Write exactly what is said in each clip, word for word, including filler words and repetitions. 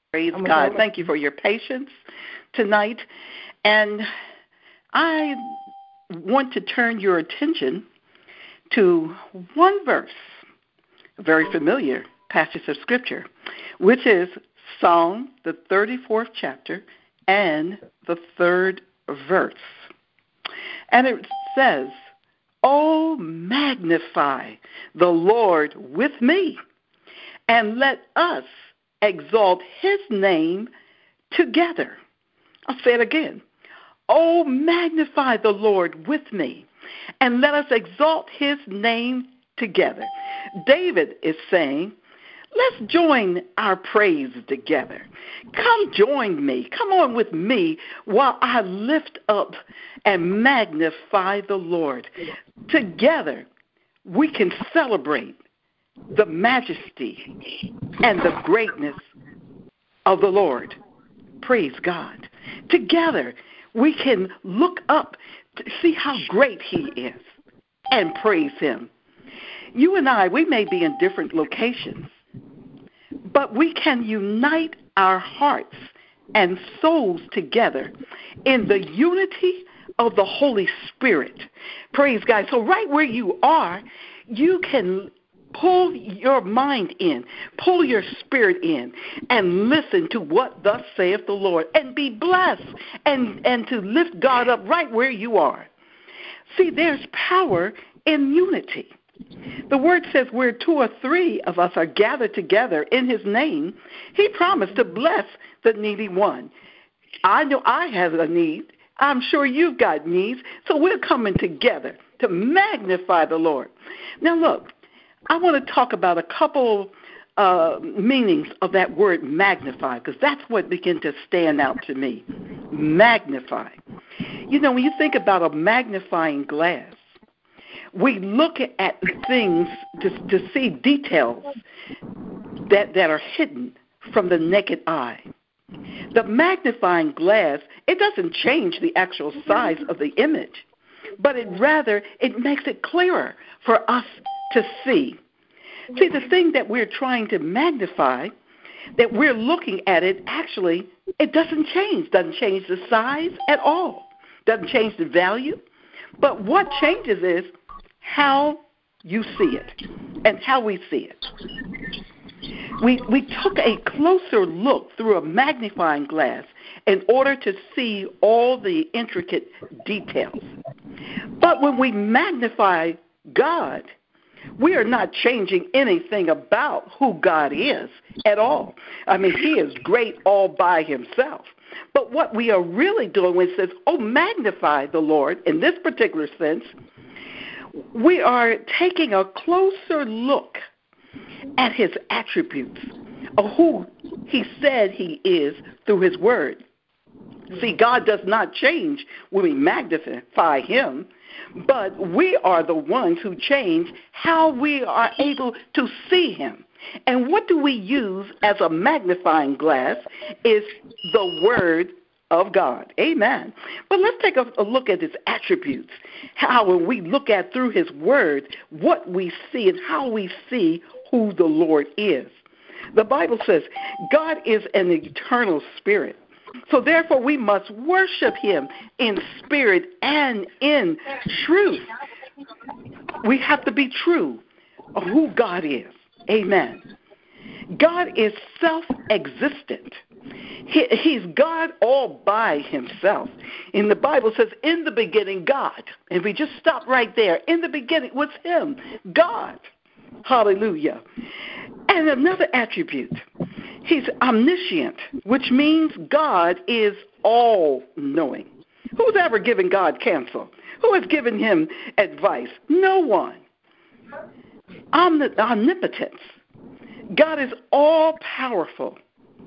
Praise God. Thank you for your patience tonight. And I want to turn your attention to one verse, a very familiar passage of Scripture, which is Psalm, the thirty-fourth chapter, and the third verse. And it says, "Oh, magnify the Lord with me, and let us exalt his name together." I'll say it again. "Oh, magnify the Lord with me, and let us exalt his name together." David is saying, let's join our praise together. Come join me. Come on with me while I lift up and magnify the Lord. Together, we can celebrate the majesty and the greatness of the Lord. Praise God. Together, we can look up to see how great he is and praise him. You and I, we may be in different locations, but we can unite our hearts and souls together in the unity of the Holy Spirit. Praise God. So right where you are, you can pull your mind in, pull your spirit in, and listen to what thus saith the Lord, and be blessed, and, and to lift God up right where you are. See, there's power in unity. The word says where two or three of us are gathered together in his name, he promised to bless the needy one. I know I have a need. I'm sure you've got needs. So we're coming together to magnify the Lord. Now look, I want to talk about a couple uh, meanings of that word magnify, because that's what began to stand out to me. Magnify. You know, when you think about a magnifying glass, we look at things to, to see details that, that are hidden from the naked eye. The magnifying glass, it doesn't change the actual size of the image, but it rather, it makes it clearer for us to see. See, the thing that we're trying to magnify, that we're looking at it, actually, it doesn't change. Doesn't change the size at all. Doesn't change the value. But what changes is how you see it and how we see it. We we took a closer look through a magnifying glass in order to see all the intricate details. But when we magnify God, we are not changing anything about who God is at all. I mean, he is great all by himself. But what we are really doing when it says, oh, magnify the Lord, in this particular sense, we are taking a closer look at his attributes of who he said he is through his word. See, God does not change when we magnify him, but we are the ones who change how we are able to see him. And what do we use as a magnifying glass is the word of God. Amen. But let's take a, a look at his attributes, how when we look at through his word, what we see and how we see who the Lord is. The Bible says God is an eternal spirit. So therefore we must worship him in spirit and in truth. We have to be true of who God is. Amen. God is self-existent. He, he's God all by himself. And the Bible says, in the beginning, God. And we just stop right there. In the beginning was him, God. Hallelujah. And another attribute, he's omniscient, which means God is all-knowing. Who's ever given God counsel? Who has given him advice? No one. Omni- omnipotence. God is all-powerful.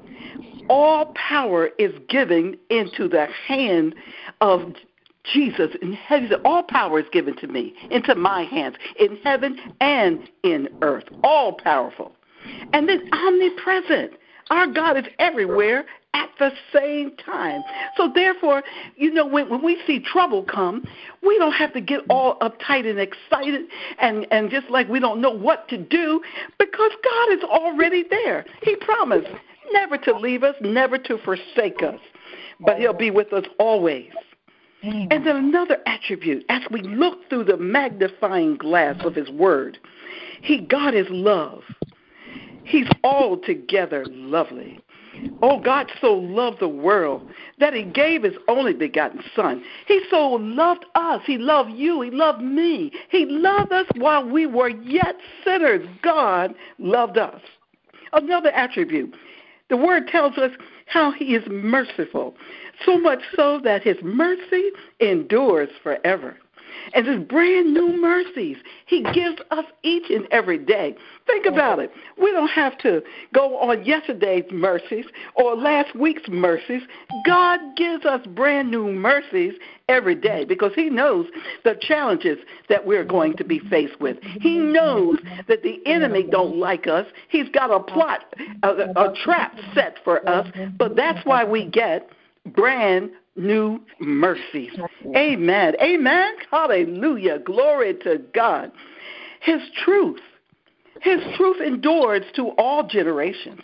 All power is given into the hand of Jesus in heaven. All power is given to me, into my hands, in heaven and in earth. All powerful. And then omnipresent. Our God is everywhere at the same time. So therefore, you know, when, when we see trouble come, we don't have to get all uptight and excited and, and just like we don't know what to do, because God is already there. He promised, never to leave us, never to forsake us, but he'll be with us always. And then another attribute, as we look through the magnifying glass of his word, he, God is love. He's altogether lovely. Oh, God so loved the world that he gave his only begotten son. He so loved us. He loved you. He loved me. He loved us while we were yet sinners. God loved us. Another attribute, the word tells us how he is merciful, so much so that his mercy endures forever. And his brand new mercies he gives us each and every day. Think about it. We don't have to go on yesterday's mercies or last week's mercies. God gives us brand new mercies every day because he knows the challenges that we're going to be faced with. He knows that the enemy don't like us. He's got a plot, a, a trap set for us, but that's why we get brand new mercies. Amen. Amen. Hallelujah. Glory to God. His truth, his truth endures to all generations.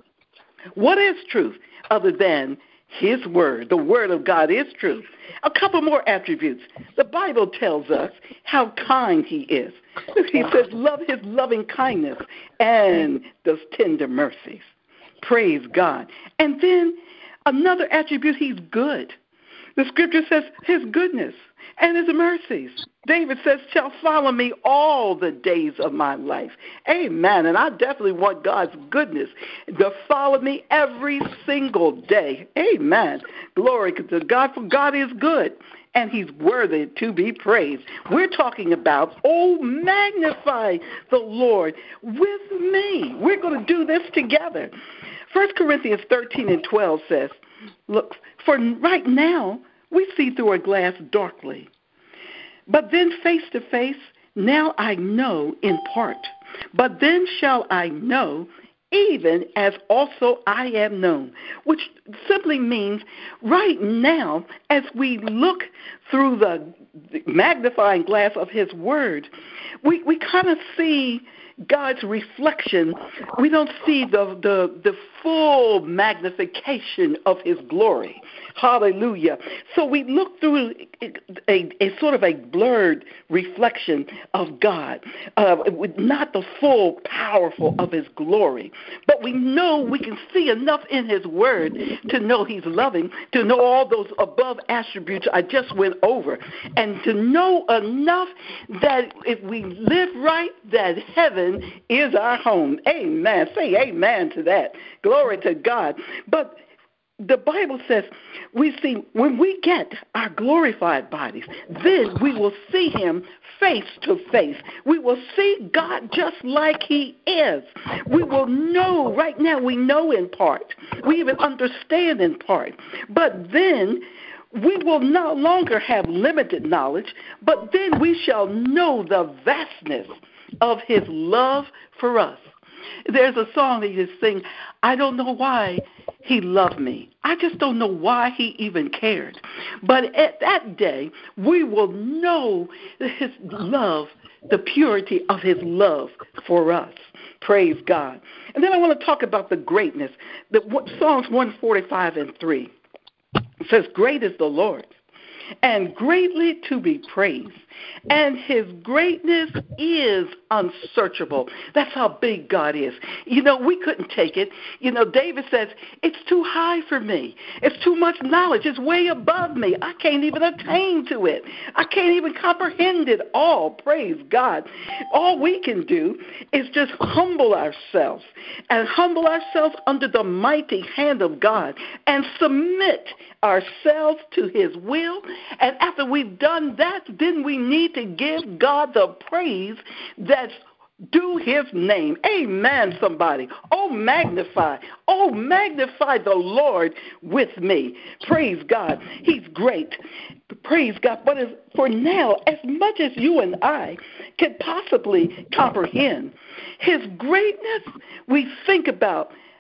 What is truth other than his word? The word of God is truth. A couple more attributes. The Bible tells us how kind he is. He says, love his loving kindness and those tender mercies. Praise God. And then another attribute, he's good. The scripture says his goodness and his mercies, David says, shall follow me all the days of my life. Amen. And I definitely want God's goodness to follow me every single day. Amen. Glory to God, for God is good, and he's worthy to be praised. We're talking about, oh, magnify the Lord with me. We're going to do this together. First Corinthians thirteen and twelve says, look, for right now we see through a glass darkly, but then face to face, now I know in part. But then shall I know, even as also I am known, which simply means right now, as we look through the magnifying glass of his word, we, we kind of see God's reflection. We don't see the, the, the full magnification of his glory. Hallelujah. So we look through a, a sort of a blurred reflection of God, uh, with not the full powerful of his glory. But we know we can see enough in his word to know he's loving, to know all those above attributes I just went over, and to know enough that if we live right, that heaven is our home. Amen. Say amen to that. Glory to God. But the Bible says we see when we get our glorified bodies, then we will see him face to face. We will see God just like he is. We will know, right now we know in part. We even understand in part. But then we will no longer have limited knowledge, but then we shall know the vastness of his love for us. There's a song that you sing, I don't know why he loved me. I just don't know why he even cared. But at that day, we will know his love, the purity of his love for us. Praise God. And then I want to talk about the greatness. The, Psalms one forty-five and three says, great is the Lord, and greatly to be praised, and his greatness is unsearchable. That's how big God is. You know, we couldn't take it. You know, David says, it's too high for me. It's too much knowledge. It's way above me. I can't even attain to it. I can't even comprehend it all. Praise God. All we can do is just humble ourselves and humble ourselves under the mighty hand of God and submit ourselves to his will. And after we've done that, then we need to give God the praise that's due his name. Amen, somebody. Oh, magnify. Oh, magnify the Lord with me. Praise God. He's great. Praise God. But as, for now, as much as you and I can possibly comprehend his greatness, we think about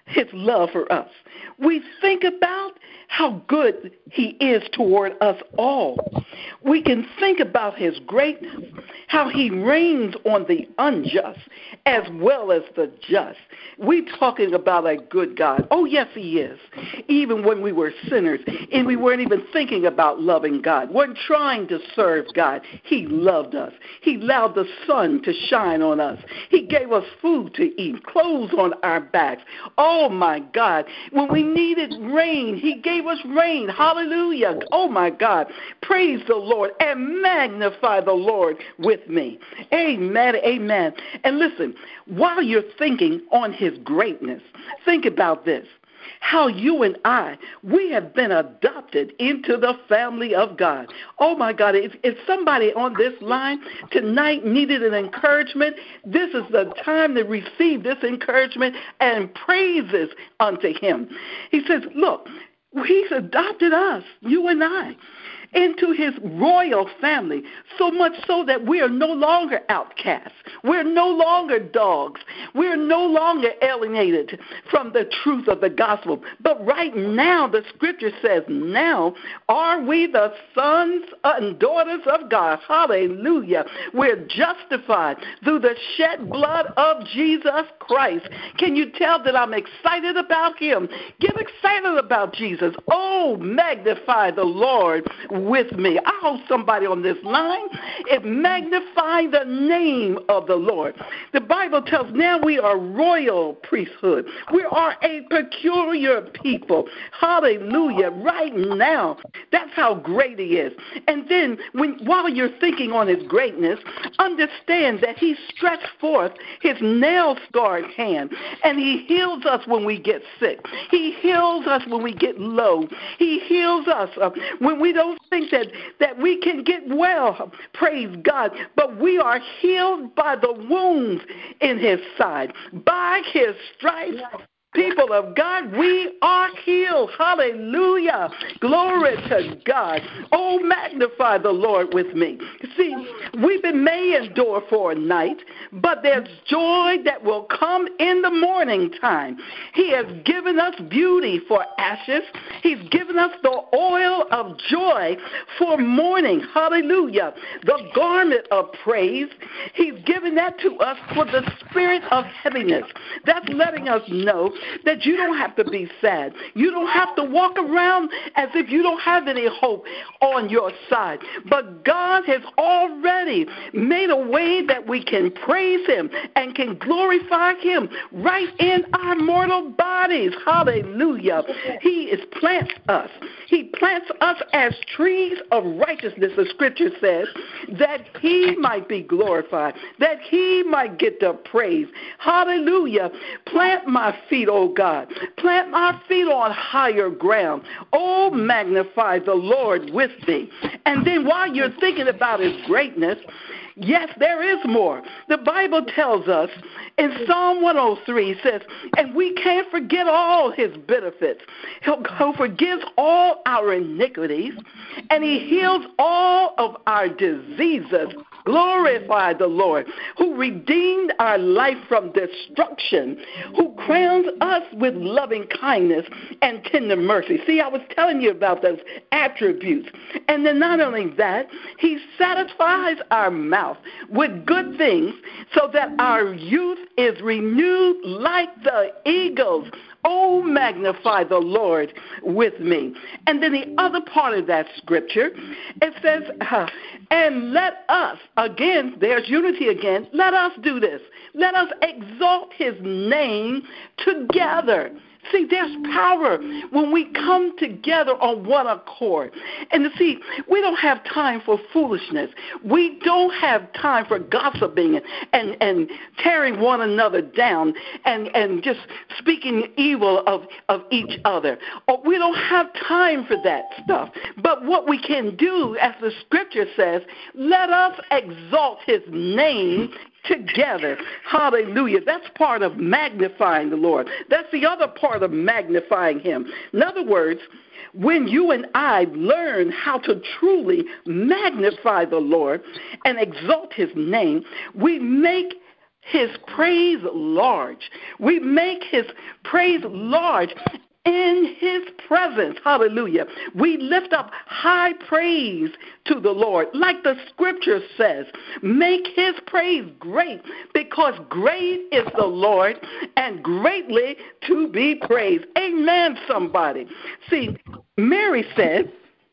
his love for us. We think about how good he is toward us all. We can think about his greatness, how he reigns on the unjust as well as the just. We're talking about a good God. Oh, yes, he is. Even when we were sinners and we weren't even thinking about loving God, weren't trying to serve God, he loved us. He allowed the sun to shine on us. He gave us food to eat, clothes on our backs. Oh, my God. When we needed rain, he gave us rain. Hallelujah. Oh, my God. Praise the Lord and magnify the Lord with me. Amen. Amen. And listen, while you're thinking on his greatness, think about this. How you and I, we have been adopted into the family of God. Oh, my God, if, if somebody on this line tonight needed an encouragement, this is the time to receive this encouragement and praises unto him. He says, look, he's adopted us, you and I, into his royal family, so much so that we are no longer outcasts. We're no longer dogs. We're no longer alienated from the truth of the gospel. But right now, the scripture says, now are we the sons and daughters of God. Hallelujah. We're justified through the shed blood of Jesus Christ. Can you tell that I'm excited about him? Get excited about Jesus. Oh, magnify the Lord with me. I hope somebody on this line is magnifying the name of the Lord. The Bible tells now we are royal priesthood. We are a peculiar people. Hallelujah. Right now. That's how great he is. And then when while you're thinking on his greatness, understand that he stretched forth his nail-scarred hand and he heals us when we get sick. He heals us when we get low. He heals us uh, when we don't think that, that we can get well, praise God, but we are healed by the wounds in his side. By his stripes, people of God, we are healed. Hallelujah. Glory to God. Oh, magnify the Lord with me. See, weeping may endure for a night, but there's joy that will come in the morning time. He has given us beauty for ashes. He's given us the oil of joy for mourning. Hallelujah. The garment of praise. He's given that to us for the spirit of heaviness. That's letting us know that you don't have to be sad. You don't have to walk around as if you don't have any hope on your side. But God has already made a way that we can praise him and can glorify him right in our mortal bodies. Hallelujah. He is plants us. He plants us as trees of righteousness, the scripture says, that he might be glorified, that he might get the praise. Hallelujah. Plant my feet, oh God. Plant my feet on higher ground. Oh, magnify the Lord with me. And then while you're thinking about his greatness, yes, there is more. The Bible tells us in Psalm one oh three, says, and we can't forget all his benefits. He'll, he'll forgives all our iniquities, and he heals all of our diseases. Glorify the Lord, who redeemed our life from destruction, who crowns us with loving kindness and tender mercy. See, I was telling you about those attributes. And then not only that, he satisfies our mouth with good things so that our youth is renewed like the eagles. Oh, magnify the Lord with me. And then the other part of that scripture, it says, uh, and let us, again, there's unity again, let us do this. Let us exalt his name together. See, there's power when we come together on one accord. And see, we don't have time for foolishness. We don't have time for gossiping and, and tearing one another down and, and just speaking evil of, of each other. Or we don't have time for that stuff. But what we can do, as the scripture says, let us exalt his name together. Hallelujah. That's part of magnifying the Lord. That's the other part of magnifying him. In other words, when you and I learn how to truly magnify the Lord and exalt his name, we make his praise large. We make his praise large in his presence. Hallelujah. We lift up high praise to the Lord. Like the scripture says, make his praise great, because great is the Lord and greatly to be praised. Amen, somebody. See, Mary said,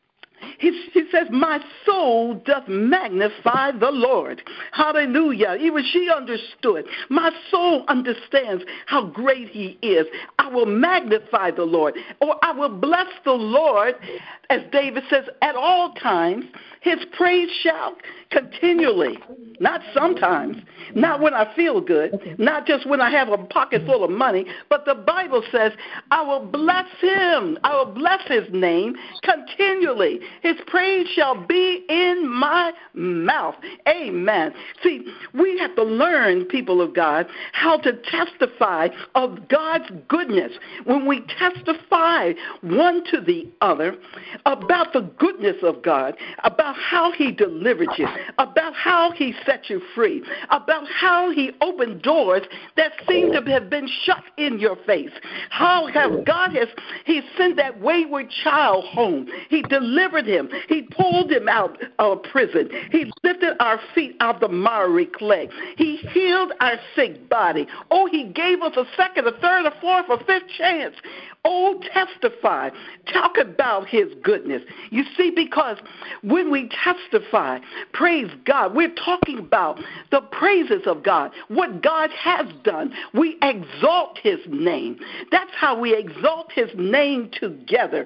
He, he says, my soul doth magnify the Lord. Hallelujah. Even she understood. My soul understands how great he is. I will magnify the Lord, or I will bless the Lord, as David says, at all times. His praise shall continually, not sometimes, not when I feel good, not just when I have a pocket full of money, but the Bible says, I will bless him. I will bless his name continually. His praise shall be in my mouth. Amen. See, we have to learn, people of God, how to testify of God's goodness. When we testify one to the other about the goodness of God, about how he delivered you, about how he set you free, about how he opened doors that seemed to have been shut in your face, how have God has he sent that wayward child home. He delivered him. He pulled him out of prison. He lifted our feet out of the miry clay. He healed our sick body. Oh, he gave us a second, a third, a fourth, a fifth chance. Oh, testify. Talk about his goodness. You see, because when we testify, praise God, we're talking about the praises of God, what God has done. We exalt his name. That's how we exalt his name together.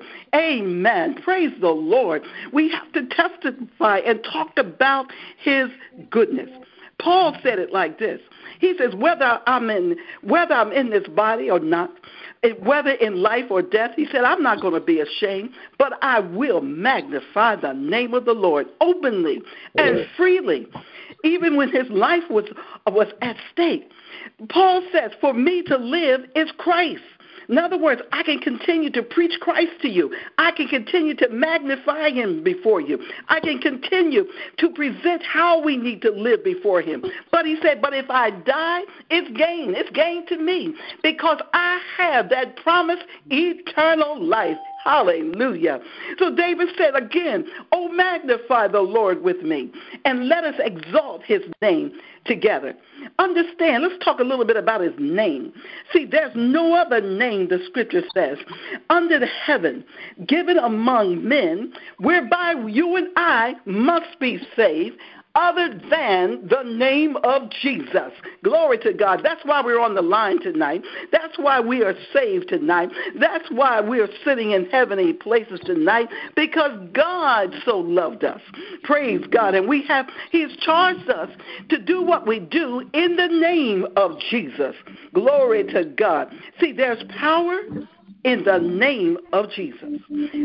Amen. Praise the Lord. We have to testify and talk about his goodness. Paul said it like this. He says, whether I'm in whether I'm in this body or not, whether in life or death, he said, I'm not going to be ashamed, but I will magnify the name of the Lord openly and freely, even when his life was, was at stake. Paul says, for me to live is Christ. In other words, I can continue to preach Christ to you. I can continue to magnify him before you. I can continue to present how we need to live before him. But he said, but if I die, it's gain. It's gain to me, because I have that promised eternal life. Hallelujah. So David said again, oh, magnify the Lord with me, and let us exalt his name together. Understand, let's talk a little bit about his name. See, there's no other name, the scripture says, under the heaven given among men whereby you and I must be saved, other than the name of Jesus. Glory to God. That's why we're on the line tonight. That's why we are saved tonight. That's why we are sitting in heavenly places tonight, because God so loved us. Praise God. And we have, he's charged us to do what we do in the name of Jesus. Glory to God. See, there's power in the name of Jesus.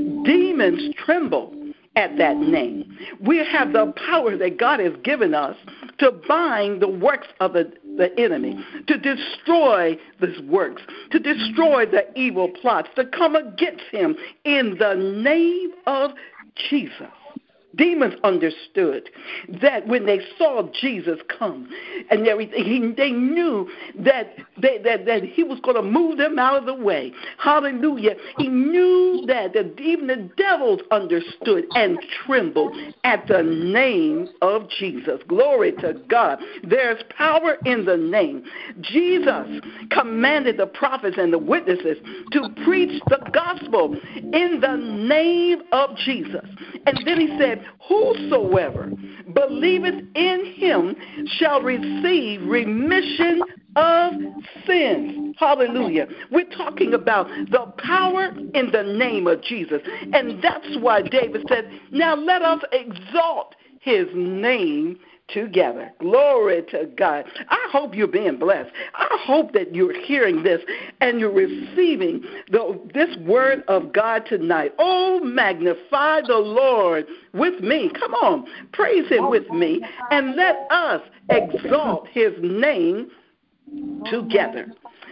Demons tremble at that name. We have the power that God has given us to bind the works of the, the enemy, to destroy these works, to destroy the evil plots, to come against him in the name of Jesus. Demons understood that when they saw Jesus come and everything, he, they knew that, they, that that he was going to move them out of the way. Hallelujah. He knew that, that even the devils understood and trembled at the name of Jesus. Glory to God. There's power in the name. Jesus commanded the prophets and the witnesses to preach the gospel in the name of Jesus. And then he said, whosoever believeth in him shall receive remission of sins. Hallelujah. We're talking about the power in the name of Jesus. And that's why David said, now let us exalt his name together. Glory to God. I hope you're being blessed. I hope that you're hearing this and you're receiving the, this word of God tonight. Oh, magnify the Lord with me. Come on, praise him with me, and let us exalt his name together.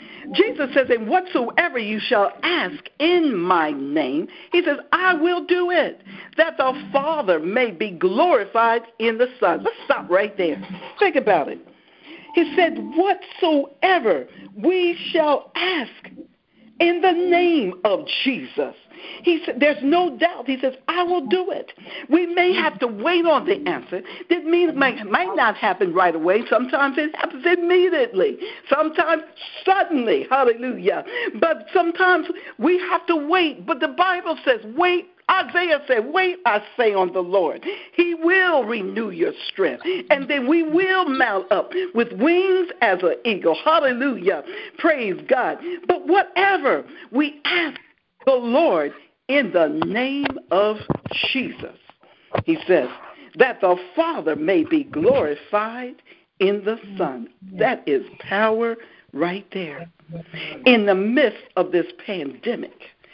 Jesus says, and whatsoever you shall ask in my name, he says, I will do it, that the Father may be glorified in the Son. Let's stop right there. Think about it. He said, whatsoever we shall ask in the name of Jesus. He said, there's no doubt. He says, I will do it. We may have to wait on the answer. That means it might, might not happen right away. Sometimes it happens immediately. Sometimes suddenly. Hallelujah. But sometimes we have to wait. But the Bible says, wait. Isaiah said, wait, I say, on the Lord. He will renew your strength. And then we will mount up with wings as an eagle. Hallelujah. Praise God. But whatever we ask the Lord in the name of Jesus, he says, that the Father may be glorified in the Son. That is power right there. In the midst of this pandemic,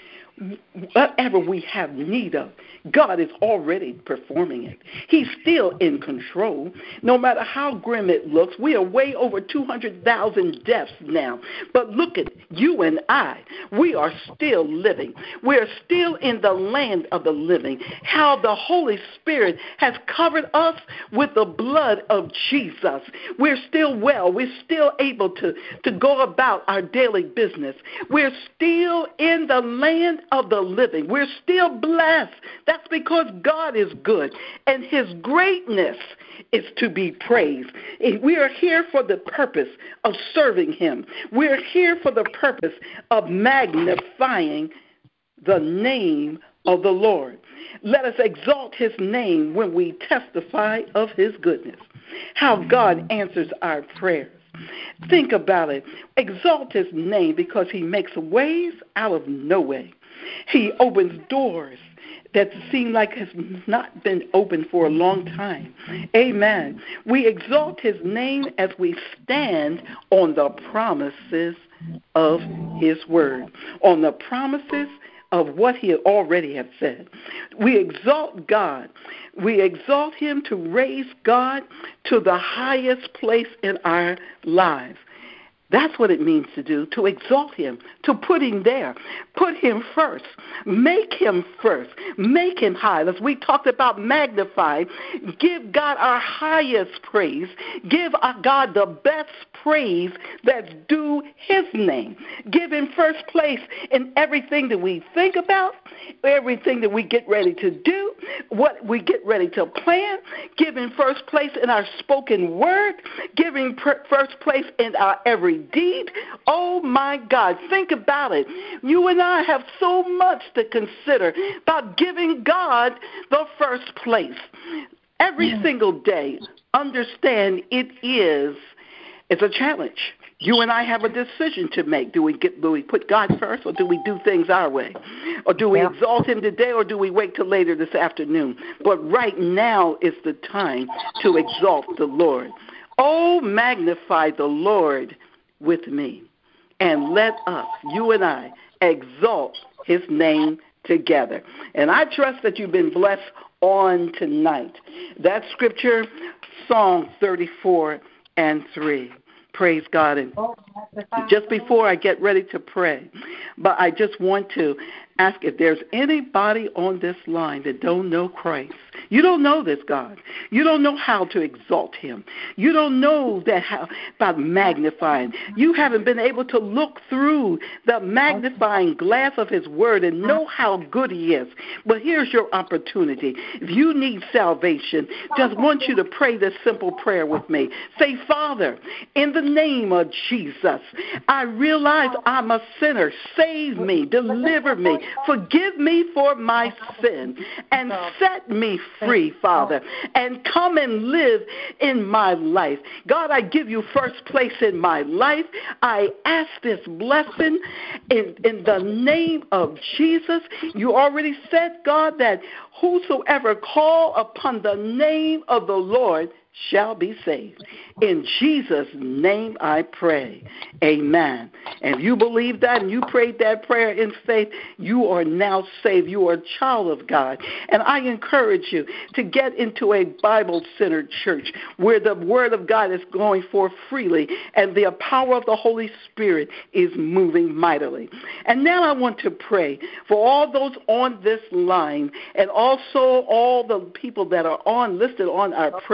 whatever we have need of, God is already performing it. He's still in control. No matter how grim it looks, we are way over two hundred thousand deaths now. But look at you and I. We are still living. We're still in the land of the living. How the Holy Spirit has covered us with the blood of Jesus. We're still well. We're still able to, to go about our daily business. We're still in the land of the living. We're still blessed. That's because God is good, and his greatness is to be praised. We are here for the purpose of serving him. We're here for the purpose of magnifying the name of the Lord. Let us exalt his name when we testify of his goodness, how God answers our prayers. Think about it. Exalt his name because he makes ways out of no way. He opens doors that seem like has not been open for a long time. Amen. We exalt his name as we stand on the promises of his word, on the promises of what he already has said. We exalt God. We exalt him to raise God to the highest place in our lives. That's what it means to do, to exalt him, to put him there. Put him first. Make him first. Make him high. As we talked about magnify, give God our highest praise. Give our God the best praise that's due his name. Give him first place in everything that we think about, everything that we get ready to do, what we get ready to plan. Give him first place in our spoken word. Give him first place in our every deed. Oh my God, think about it. You and I have so much to consider about giving God the first place. Every yeah. single day, understand it is it's a challenge. You and I have a decision to make. Do we get do we put God first, or do we do things our way? Or do we yeah. exalt him today, or do we wait till later this afternoon? But right now is the time to exalt the Lord. Oh, magnify the Lord with me, and let us, you and I, exalt his name together. And I trust that you've been blessed on tonight. That scripture, Psalm thirty-four and three. Praise God. And just before I get ready to pray, but I just want to ask if there's anybody on this line that don't know Christ. You don't know this God. You don't know how to exalt him. You don't know that how about magnifying. You haven't been able to look through the magnifying glass of his word and know how good he is. But here's your opportunity. If you need salvation, just want you to pray this simple prayer with me. Say, Father, in the name of Jesus, I realize I'm a sinner. Save me, deliver me, forgive me for my sin, and set me free, Father, and come and live in my life. God, I give you first place in my life. I ask this blessing in, in the name of Jesus. You already said, God, that whosoever call upon the name of the Lord shall be saved. In Jesus' name I pray. Amen. And if you believe that and you prayed that prayer in faith, you are now saved. You are a child of God. And I encourage you to get into a Bible-centered church where the Word of God is going forth freely and the power of the Holy Spirit is moving mightily. And now I want to pray for all those on this line and also all the people that are on listed on our prayer list.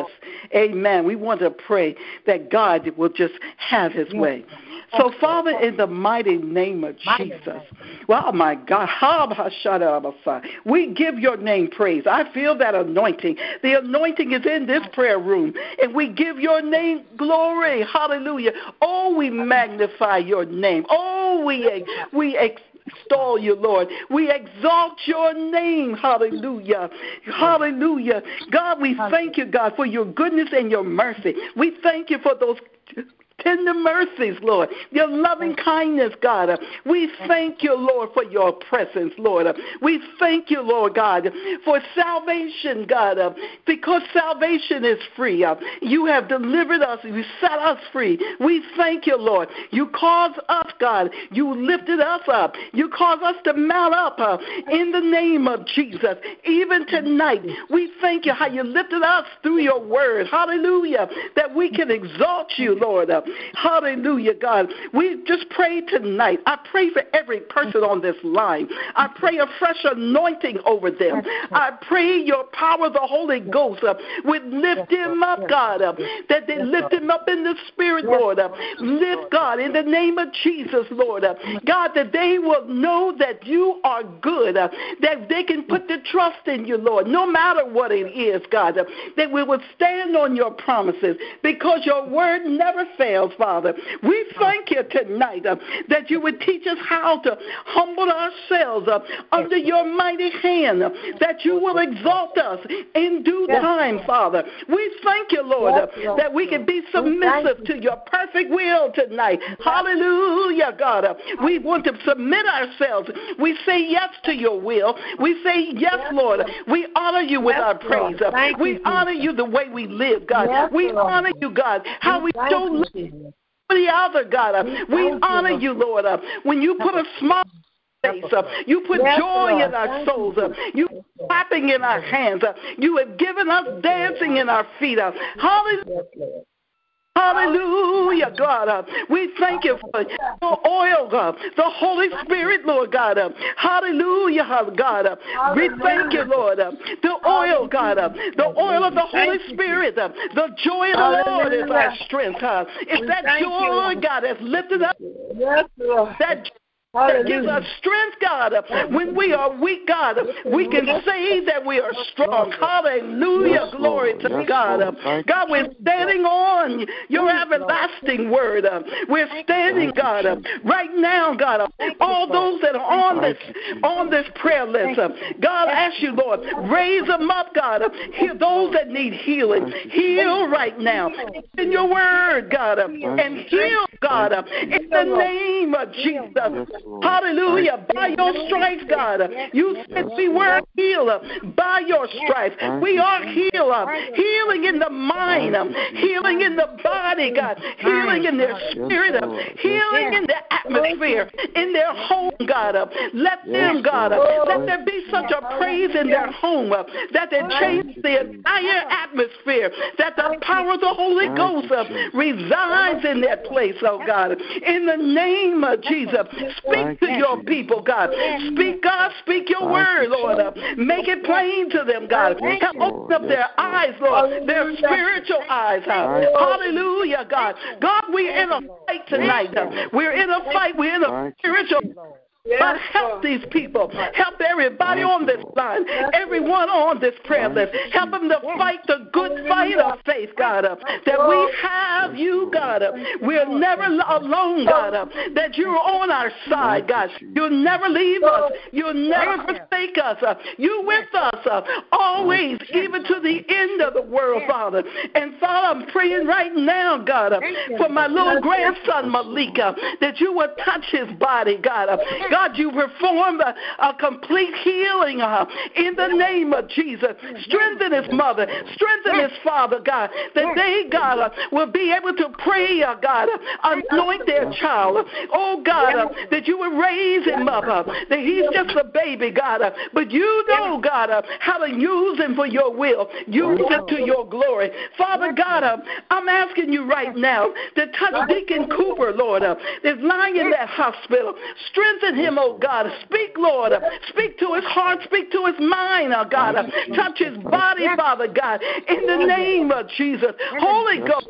yes. Amen. We want to pray that God will just have his way. So, Father, in the mighty name of Jesus, well, oh my God, we give your name praise. I feel that anointing. The anointing is in this prayer room, and we give your name glory. Hallelujah. Oh, we magnify your name. Oh, we, we extol you, Lord. We exalt your name. Hallelujah. Hallelujah. God, we thank you, God, for your goodness and your mercy. We thank you for those tender mercies, Lord, your loving kindness, God. We thank you, Lord, for your presence, Lord. We thank you, Lord God, for salvation, God, because salvation is free. You have delivered us. You set us free. We thank you, Lord. You caused us, God. You lifted us up. You caused us to mount up uh, in the name of Jesus. Even tonight, we thank you how you lifted us through your word. Hallelujah. That we can exalt you, Lord. Hallelujah, God. We just pray tonight. I pray for every person on this line. I pray a fresh anointing over them. I pray your power of the Holy Ghost uh, would lift them up, God, uh, that they lift them up in the Spirit, Lord. Uh, lift, God, in the name of Jesus, Lord. Uh, God, that they will know that you are good, uh, that they can put their trust in you, Lord, no matter what it is, God, uh, that we will stand on your promises because your word never fails, Father. We thank you tonight uh, that you would teach us how to humble ourselves uh, under your mighty hand, uh, that you will exalt us in due time, Father. We thank you, Lord, uh, that we can be submissive to your perfect will tonight. Hallelujah, God. Uh, we want to submit ourselves. We say yes to your will. We say yes, Lord. We honor you with our praise. Uh, we honor you the way we live, God. We honor you, God, how we show love the other, God. Uh, we honor you, Lord. Uh, when you put a smile face, uh, you put joy in our souls. Uh, you clapping in our hands. Uh, you have given us dancing in our feet. Uh, hallelujah. Hallelujah, God. Uh, we thank you for your oil, God. The Holy Spirit, Lord God. Uh, hallelujah, God. Uh, we thank you, Lord. Uh, the oil, God. Uh, the oil of the Holy Spirit. Uh, the joy of the Lord is our strength. Uh, it's that joy, God, that's lifted up. That that gives us strength, God. When we are weak, God, we can say that we are strong. Hallelujah. Yes, glory to yes, God. God, we're standing on your everlasting word. We're standing, God, right now, God. All those that are on this on this prayer list, God, I ask you, Lord, raise them up, God. Heal those that need healing. Heal right now in your word, God, and heal, God, in the name of Jesus. Hallelujah. By your stripes, God. You said we were healed. By your stripes, we are healed. Healing in the mind, healing in the body, God. Healing in their spirit, healing in the atmosphere, in their home, God. Let them, God, let there be such a praise in their home that they change the entire atmosphere, that the power of the Holy Ghost resides in that place, oh God. In the name of Jesus, speak to your people, God. Speak, God, speak your word, Lord. Make it plain to them, God. Help open up their eyes, Lord, their spiritual eyes. Hallelujah, God. God, we're in a fight tonight. We're in a fight. We're in a spiritual God, help these people. Help everybody on this line, everyone on this prayer list. Help them to fight the good fight of faith, God, that we have you, God. We're never alone, God, that you're on our side, God. You'll never leave us. You'll never forsake us. You're with us always, even to the end of the world, Father. And Father, I'm praying right now, God, for my little grandson, Malika, that you would touch his body, God. God, you perform a, a complete healing uh, in the name of Jesus. Strengthen his mother. Strengthen his father, God, that they, God, uh, will be able to pray, uh, God, uh, anoint their child. Oh, God, uh, that you will raise him up, uh, that he's just a baby, God, uh, but you know, God, uh, how to use him for your will. Use it to your glory. Father God, uh, I'm asking you right now to touch Deacon Cooper, Lord, uh, that's lying in that hospital. Strengthen him. him, oh God. Speak, Lord. Speak to his heart. Speak to his mind, oh God. Touch his body, Father God, in the name of Jesus. Holy Ghost,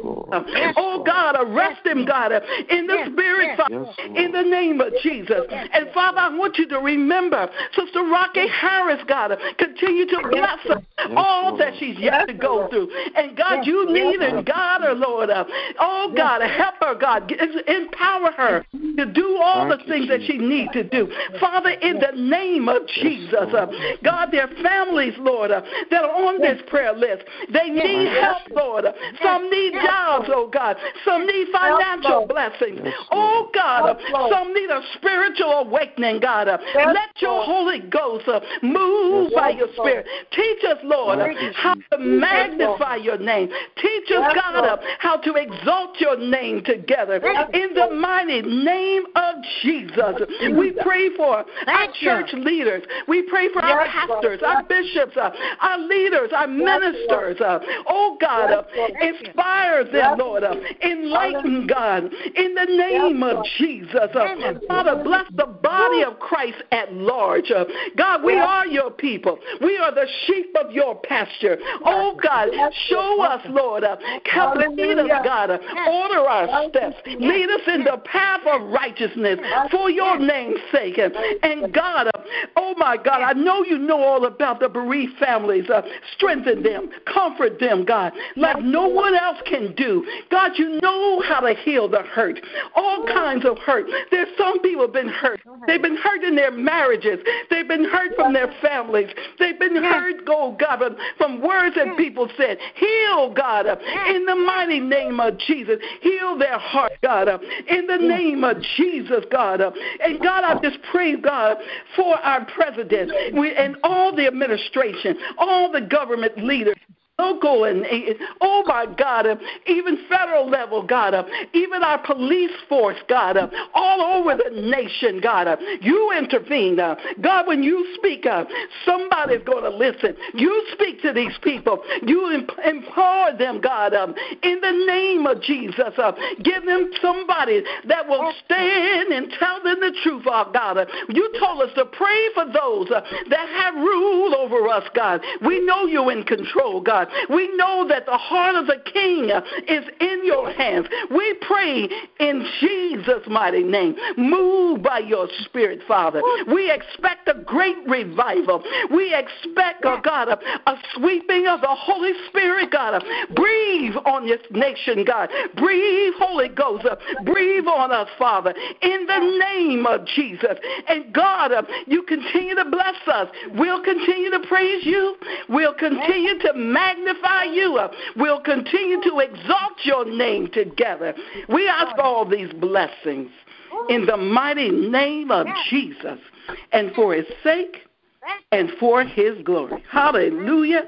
oh God, arrest him, God, in the spirit, Father, in the name of Jesus. And Father, I want you to remember Sister Rocky Harris, God. Continue to bless her, all that she's yet to go through. And God, you need her, God, her, Lord. Oh God, help her, God. Empower her to do all the things that she needs to do. Father, in the name of Jesus, uh, God, their families, Lord, uh, that are on this prayer list, they need help, Lord. Some need jobs, oh God. Some need financial blessings. Oh God, uh, some need a spiritual awakening, God. Uh, let your Holy Ghost uh, move by your Spirit. Teach us, Lord, uh, how to magnify your name. Teach us, God, uh, how to exalt your name together. In the mighty name of Jesus, we pray for our church leaders. We pray for our pastors, our bishops, uh, our leaders, our ministers. Uh, oh, God, uh, inspire them, Lord. Uh, enlighten, God, in the name of Jesus. Uh, Father, bless the body of Christ at large. Uh, God, we are your people. We are the sheep of your pasture. Oh, God, show us, Lord. Uh, help lead us, God. Uh, order our steps. Lead us in the path of righteousness for your name's sake. And, and God, uh, oh, my God, I know you know all about the bereaved families. Uh, strengthen them. Comfort them, God, like no one else can do. God, you know how to heal the hurt. All kinds of hurt. There's some people have been hurt. They've been hurt in their marriages. They've been hurt from their families. They've been hurt, oh God, from, from words that people said. Heal, God, uh, in the mighty name of Jesus. Heal their heart, God, uh, in the name of Jesus, God. Uh, and God, I just pray, God, for our president we, and all the administration, all the government leaders, local and, oh my God, uh, even federal level, God, uh, even our police force, God, uh, all over the nation, God, uh, you intervene. Uh, God, when you speak, uh, somebody's going to listen. You speak to these people. You empower them, God, um, in the name of Jesus. Uh, give them somebody that will stand and tell them the truth, oh God. Uh, you told us to pray for those uh, that have rule over us, God. We know you're in control, God. We know that the heart of the king is in your hands. We pray in Jesus' mighty name. Move by your spirit, Father. We expect a great revival. We expect, oh God, a, a sweeping of the Holy Spirit, God. Breathe on this nation, God. Breathe, Holy Ghost. Breathe on us, Father, in the name of Jesus. And God, you continue to bless us. We'll continue to praise you. We'll continue to magnify magnify you. We'll continue to exalt your name together. We ask all these blessings in the mighty name of Jesus and for his sake and for his glory. Hallelujah.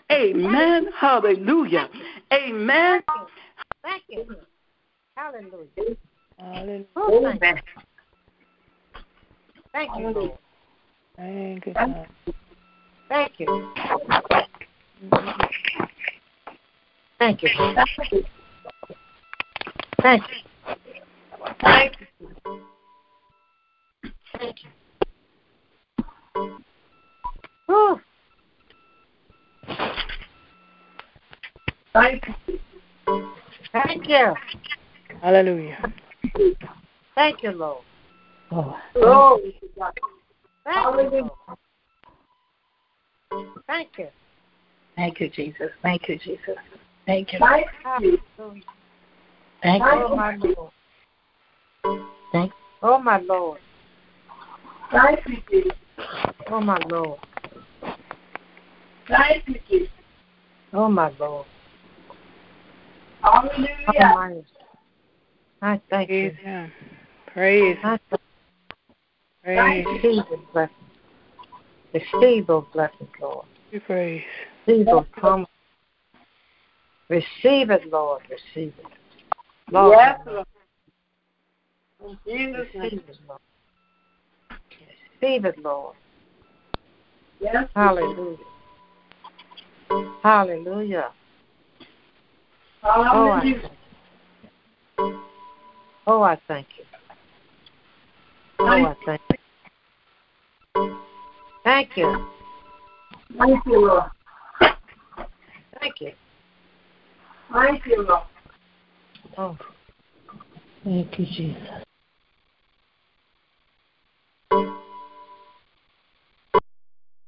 Amen. Hallelujah. Amen. Thank you. Hallelujah. Hallelujah. Thank you, Lord. Thank you, God. Thank you. Thank you. Thank you. Thank you. Thank you. Whew. Thank you. Thank you. Hallelujah. Thank you, Lord. Oh. Oh. Thank you, Lord. Thank you. Thank you, Jesus. Thank you, Jesus. Thank you. Thank you. Thank you. Oh, my Lord. Thank you. Oh, my Lord. Thank you, Jesus. Oh, my Lord. Thank you, Jesus. Oh, my Lord. Hallelujah. I thank you. Praise him. Praise him. Praise him. Receive those blessings. Receive those blessings, Lord. We praise. Receive those promises. Receive it, Lord. Receive it. Lord, Yes, Lord. In Jesus' name. Receive it, Lord. Receive it, Lord. Yes. Hallelujah. Hallelujah. Hallelujah. Oh, I thank you. Oh, I thank you. Thank you. Thank you, Lord. Thank you. Thank you, Lord. Oh. Thank you, Jesus.